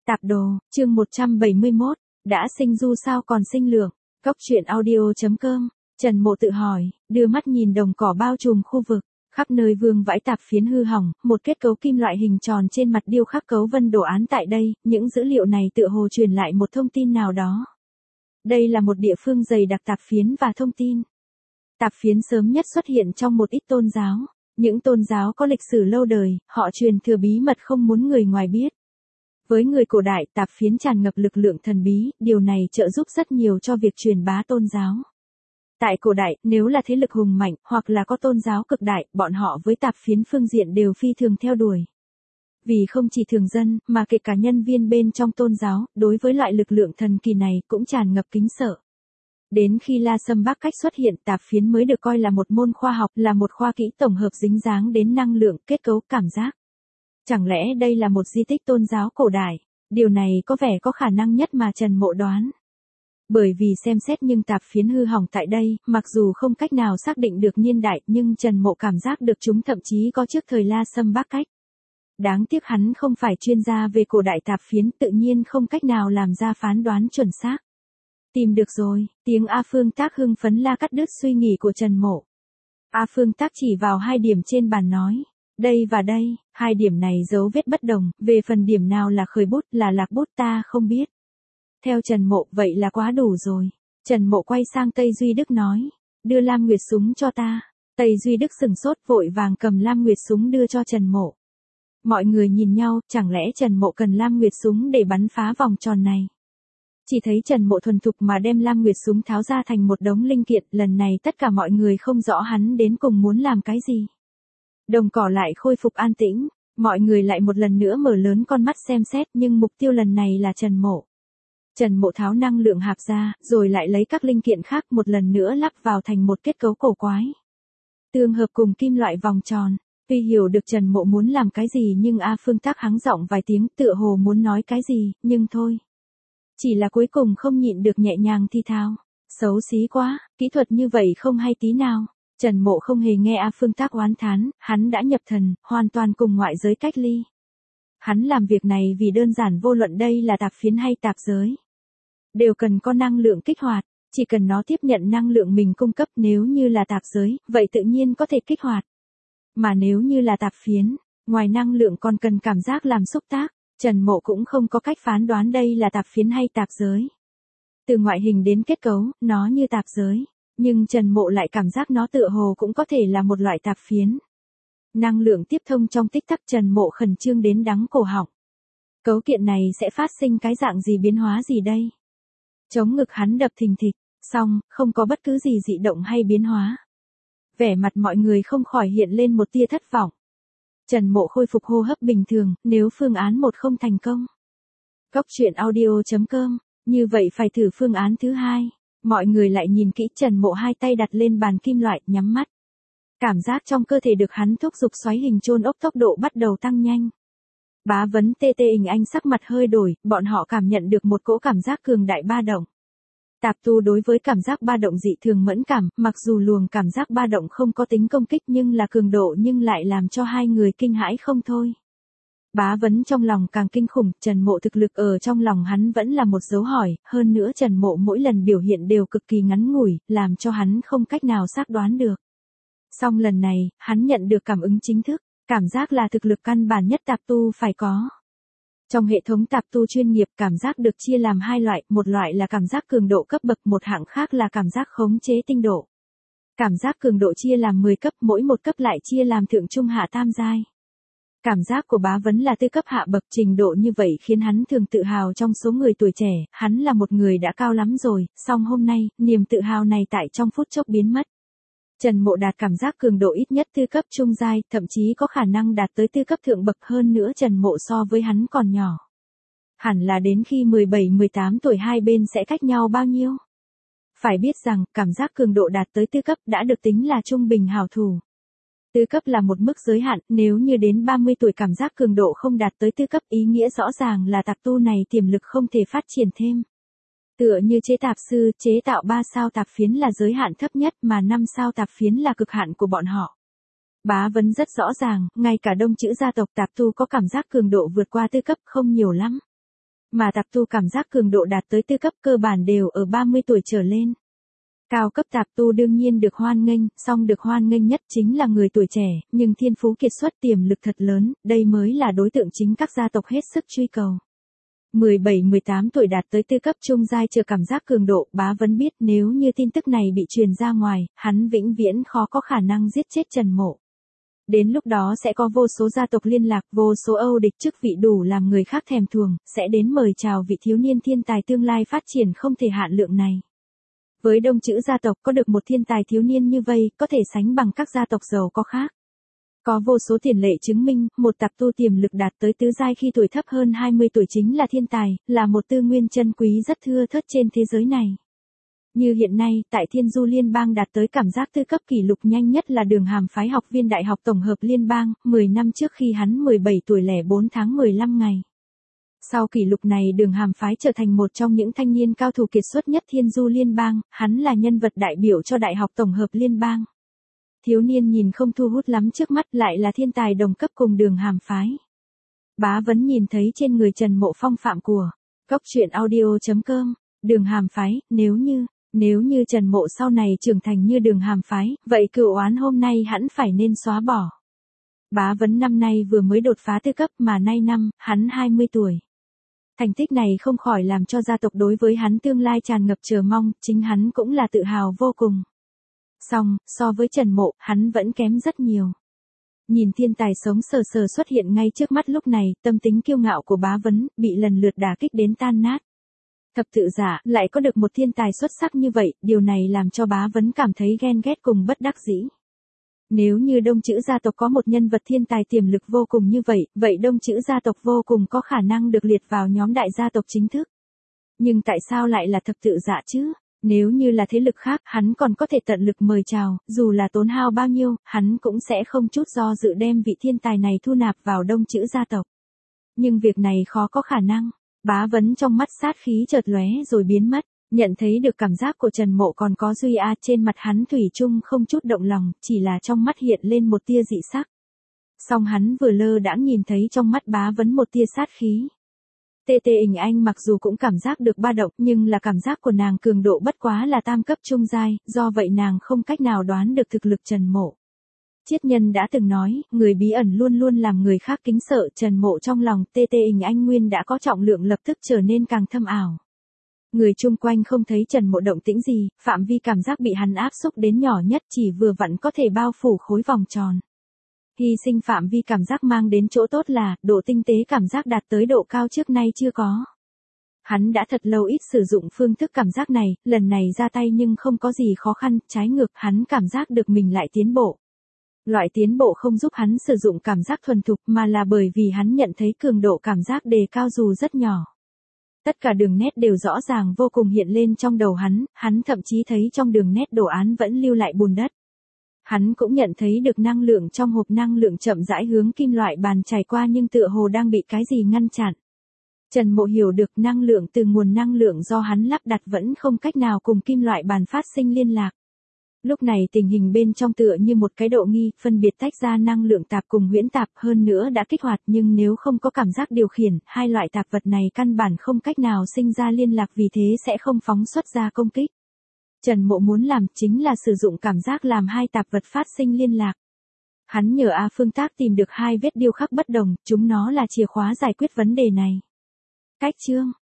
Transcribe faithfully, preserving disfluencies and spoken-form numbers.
Tạp đồ, chương một trăm bảy mươi mốt, đã sinh du sao còn sinh lượng, cốc truyện audio.com, Trần Mộ tự hỏi, đưa mắt nhìn đồng cỏ bao trùm khu vực, khắp nơi vương vãi tạp phiến hư hỏng, một kết cấu kim loại hình tròn trên mặt điêu khắc cấu vân đồ án tại đây, những dữ liệu này tựa hồ truyền lại một thông tin nào đó. Đây là một địa phương dày đặc tạp phiến và thông tin. Tạp phiến sớm nhất xuất hiện trong một ít tôn giáo, những tôn giáo có lịch sử lâu đời, họ truyền thừa bí mật không muốn người ngoài biết. Với người cổ đại, tạp phiến tràn ngập lực lượng thần bí, điều này trợ giúp rất nhiều cho việc truyền bá tôn giáo. Tại cổ đại, nếu là thế lực hùng mạnh, hoặc là có tôn giáo cực đại, bọn họ với tạp phiến phương diện đều phi thường theo đuổi. Vì không chỉ thường dân, mà kể cả nhân viên bên trong tôn giáo, đối với loại lực lượng thần kỳ này cũng tràn ngập kính sợ. Đến khi La Sâm Bắc Cách xuất hiện, tạp phiến mới được coi là một môn khoa học, là một khoa kỹ tổng hợp dính dáng đến năng lượng, kết cấu, cảm giác. Chẳng lẽ đây là một di tích tôn giáo cổ đại? Điều này có vẻ có khả năng nhất mà Trần Mộ đoán. Bởi vì xem xét nhưng tạp phiến hư hỏng tại đây, mặc dù không cách nào xác định được niên đại, nhưng Trần Mộ cảm giác được chúng thậm chí có trước thời La Sâm Bắc Cách. Đáng tiếc hắn không phải chuyên gia về cổ đại tạp phiến, tự nhiên không cách nào làm ra phán đoán chuẩn xác. Tìm được rồi, tiếng A Phương Tác hưng phấn la cắt đứt suy nghĩ của Trần Mộ. A Phương Tác chỉ vào hai điểm trên bàn nói. Đây và đây, hai điểm này dấu vết bất đồng, về phần điểm nào là khởi bút, là lạc bút ta không biết. Theo Trần Mộ, vậy là quá đủ rồi. Trần Mộ quay sang Tây Duy Đức nói, đưa Lam Nguyệt súng cho ta. Tây Duy Đức sừng sốt vội vàng cầm Lam Nguyệt súng đưa cho Trần Mộ. Mọi người nhìn nhau, chẳng lẽ Trần Mộ cần Lam Nguyệt súng để bắn phá vòng tròn này. Chỉ thấy Trần Mộ thuần thục mà đem Lam Nguyệt súng tháo ra thành một đống linh kiện, lần này tất cả mọi người không rõ hắn đến cùng muốn làm cái gì. Đồng cỏ lại khôi phục an tĩnh, mọi người lại một lần nữa mở lớn con mắt xem xét, nhưng mục tiêu lần này là Trần Mộ. Trần Mộ tháo năng lượng hạp ra, rồi lại lấy các linh kiện khác một lần nữa lắp vào thành một kết cấu cổ quái. Tương hợp cùng kim loại vòng tròn, tuy hiểu được Trần Mộ muốn làm cái gì nhưng A Phương Tác hắng giọng vài tiếng tựa hồ muốn nói cái gì, nhưng thôi. Chỉ là cuối cùng không nhịn được nhẹ nhàng thi thao. Xấu xí quá, kỹ thuật như vậy không hay tí nào. Trần Mộ không hề nghe A Phương Tác oán thán, hắn đã nhập thần, hoàn toàn cùng ngoại giới cách ly. Hắn làm việc này vì đơn giản vô luận đây là tạp phiến hay tạp giới. Đều cần có năng lượng kích hoạt, chỉ cần nó tiếp nhận năng lượng mình cung cấp, nếu như là tạp giới, vậy tự nhiên có thể kích hoạt. Mà nếu như là tạp phiến, ngoài năng lượng còn cần cảm giác làm xúc tác, Trần Mộ cũng không có cách phán đoán đây là tạp phiến hay tạp giới. Từ ngoại hình đến kết cấu, nó như tạp giới. Nhưng Trần Mộ lại cảm giác nó tựa hồ cũng có thể là một loại tạp phiến. Năng lượng tiếp thông trong tích tắc, Trần Mộ khẩn trương đến đắng cổ họng. Cấu kiện này sẽ phát sinh cái dạng gì, biến hóa gì đây? Chống ngực hắn đập thình thịch, xong, không có bất cứ gì dị động hay biến hóa. Vẻ mặt mọi người không khỏi hiện lên một tia thất vọng. Trần Mộ khôi phục hô hấp bình thường, nếu phương án một không thành công. Cốc truyện audio.com, như vậy phải thử phương án thứ hai. Mọi người lại nhìn kỹ, Trần Mộ hai tay đặt lên bàn kim loại, nhắm mắt. Cảm giác trong cơ thể được hắn thúc giục xoáy hình chôn ốc, tốc độ bắt đầu tăng nhanh. Bá Vấn tê tê hình anh sắc mặt hơi đổi, bọn họ cảm nhận được một cỗ cảm giác cường đại ba động. Tạp tu đối với cảm giác ba động dị thường mẫn cảm, mặc dù luồng cảm giác ba động không có tính công kích nhưng là cường độ nhưng lại làm cho hai người kinh hãi không thôi. Bá Vấn trong lòng càng kinh khủng, Trần Mộ thực lực ở trong lòng hắn vẫn là một dấu hỏi, hơn nữa Trần Mộ mỗi lần biểu hiện đều cực kỳ ngắn ngủi, làm cho hắn không cách nào xác đoán được. Song lần này, hắn nhận được cảm ứng chính thức, cảm giác là thực lực căn bản nhất tạp tu phải có. Trong hệ thống tạp tu chuyên nghiệp, cảm giác được chia làm hai loại, một loại là cảm giác cường độ cấp bậc, một hạng khác là cảm giác khống chế tinh độ. Cảm giác cường độ chia làm mười cấp, mỗi một cấp lại chia làm thượng trung hạ tam giai. Cảm giác của Bá Vấn là tư cấp hạ bậc, trình độ như vậy khiến hắn thường tự hào trong số người tuổi trẻ, hắn là một người đã cao lắm rồi, song hôm nay, niềm tự hào này tại trong phút chốc biến mất. Trần Mộ đạt cảm giác cường độ ít nhất tư cấp trung giai, thậm chí có khả năng đạt tới tư cấp thượng bậc, hơn nữa Trần Mộ so với hắn còn nhỏ. Hẳn là đến khi mười bảy mười tám tuổi hai bên sẽ cách nhau bao nhiêu? Phải biết rằng, cảm giác cường độ đạt tới tư cấp đã được tính là trung bình hảo thủ. Tư cấp là một mức giới hạn, nếu như đến ba mươi tuổi cảm giác cường độ không đạt tới tư cấp, ý nghĩa rõ ràng là tạp tu này tiềm lực không thể phát triển thêm. Tựa như chế tạp sư, chế tạo ba sao tạp phiến là giới hạn thấp nhất mà năm sao tạp phiến là cực hạn của bọn họ. Bá Vấn rất rõ ràng, ngay cả Đông Chữ gia tộc tạp tu có cảm giác cường độ vượt qua tư cấp không nhiều lắm. Mà tạp tu cảm giác cường độ đạt tới tư cấp cơ bản đều ở ba mươi tuổi trở lên. Cao cấp tạp tu đương nhiên được hoan nghênh, song được hoan nghênh nhất chính là người tuổi trẻ, nhưng thiên phú kiệt xuất tiềm lực thật lớn, đây mới là đối tượng chính các gia tộc hết sức truy cầu. mười bảy mười tám tuổi đạt tới tư cấp trung giai chờ cảm giác cường độ, Bá Vấn biết nếu như tin tức này bị truyền ra ngoài, hắn vĩnh viễn khó có khả năng giết chết Trần Mộ. Đến lúc đó sẽ có vô số gia tộc liên lạc, vô số âu địch chức vị đủ làm người khác thèm thuồng, sẽ đến mời chào vị thiếu niên thiên tài tương lai phát triển không thể hạn lượng này. Với đông chữ gia tộc có được một thiên tài thiếu niên như vây, có thể sánh bằng các gia tộc giàu có khác. Có vô số tiền lệ chứng minh, một tạp tu tiềm lực đạt tới tứ giai khi tuổi thấp hơn hai mươi tuổi chính là thiên tài, là một tư nguyên chân quý rất thưa thớt trên thế giới này. Như hiện nay, tại Thiên Du Liên bang đạt tới cảm giác tư cấp kỷ lục nhanh nhất là Đường Hàm phái học viên Đại học Tổng hợp Liên bang, mười năm trước khi hắn mười bảy tuổi lẻ bốn tháng mười lăm ngày. Sau kỷ lục này Đường Hàm phái trở thành một trong những thanh niên cao thủ kiệt xuất nhất Thiên Du Liên bang, hắn là nhân vật đại biểu cho Đại học Tổng hợp Liên bang. Thiếu niên nhìn không thu hút lắm trước mắt lại là thiên tài đồng cấp cùng Đường Hàm phái. Bá Vấn nhìn thấy trên người Trần Mộ phong phạm của cốc truyện audio chấm com, Đường Hàm phái, nếu như, nếu như Trần Mộ sau này trưởng thành như Đường Hàm phái, vậy cựu oán hôm nay hẳn phải nên xóa bỏ. Bá Vấn năm nay vừa mới đột phá tư cấp mà nay năm, hắn hai mươi tuổi. Thành tích này không khỏi làm cho gia tộc đối với hắn tương lai tràn ngập chờ mong, chính hắn cũng là tự hào vô cùng. Song, so với Trần Mộ, hắn vẫn kém rất nhiều. Nhìn thiên tài sống sờ sờ xuất hiện ngay trước mắt lúc này, tâm tính kiêu ngạo của Bá Vấn, bị lần lượt đả kích đến tan nát. Thập tự giả, lại có được một thiên tài xuất sắc như vậy, điều này làm cho Bá Vấn cảm thấy ghen ghét cùng bất đắc dĩ. Nếu như đông chữ gia tộc có một nhân vật thiên tài tiềm lực vô cùng như vậy, vậy đông chữ gia tộc vô cùng có khả năng được liệt vào nhóm đại gia tộc chính thức. Nhưng tại sao lại là thập tự giả chứ? Nếu như là thế lực khác, hắn còn có thể tận lực mời chào, dù là tốn hao bao nhiêu, hắn cũng sẽ không chút do dự đem vị thiên tài này thu nạp vào đông chữ gia tộc. Nhưng việc này khó có khả năng. Bá Vấn trong mắt sát khí chợt lóe rồi biến mất, nhận thấy được cảm giác của Trần Mộ còn có duy a trên mặt hắn thủy chung không chút động lòng, chỉ là trong mắt hiện lên một tia dị sắc. Song hắn vừa lơ đãng nhìn thấy trong mắt Bá Vấn một tia sát khí. Tê Tê Ình Anh mặc dù cũng cảm giác được ba động nhưng là cảm giác của nàng cường độ bất quá là tam cấp trung giai, do vậy nàng không cách nào đoán được thực lực Trần Mộ. Triết Nhân đã từng nói, người bí ẩn luôn luôn làm người khác kính sợ, Trần Mộ trong lòng Tê Tê Ình Anh nguyên đã có trọng lượng lập tức trở nên càng thâm ảo. Người chung quanh không thấy Trần Mộ động tĩnh gì, phạm vi cảm giác bị hắn áp xúc đến nhỏ nhất chỉ vừa vặn có thể bao phủ khối vòng tròn. Hy sinh phạm vi cảm giác mang đến chỗ tốt là, độ tinh tế cảm giác đạt tới độ cao trước nay chưa có. Hắn đã thật lâu ít sử dụng phương thức cảm giác này, lần này ra tay nhưng không có gì khó khăn, trái ngược hắn cảm giác được mình lại tiến bộ. Loại tiến bộ không giúp hắn sử dụng cảm giác thuần thục mà là bởi vì hắn nhận thấy cường độ cảm giác đề cao dù rất nhỏ. Tất cả đường nét đều rõ ràng vô cùng hiện lên trong đầu hắn, hắn thậm chí thấy trong đường nét đồ án vẫn lưu lại bùn đất. Hắn cũng nhận thấy được năng lượng trong hộp năng lượng chậm rãi hướng kim loại bàn chảy qua nhưng tựa hồ đang bị cái gì ngăn chặn. Trần Mộ hiểu được năng lượng từ nguồn năng lượng do hắn lắp đặt vẫn không cách nào cùng kim loại bàn phát sinh liên lạc. Lúc này tình hình bên trong tựa như một cái độ nghi, phân biệt tách ra năng lượng tạp cùng huyễn tạp hơn nữa đã kích hoạt nhưng nếu không có cảm giác điều khiển, hai loại tạp vật này căn bản không cách nào sinh ra liên lạc vì thế sẽ không phóng xuất ra công kích. Trần Mộ muốn làm chính là sử dụng cảm giác làm hai tạp vật phát sinh liên lạc. Hắn nhờ A Phương Tác tìm được hai vết điêu khắc bất đồng, chúng nó là chìa khóa giải quyết vấn đề này. Cách chương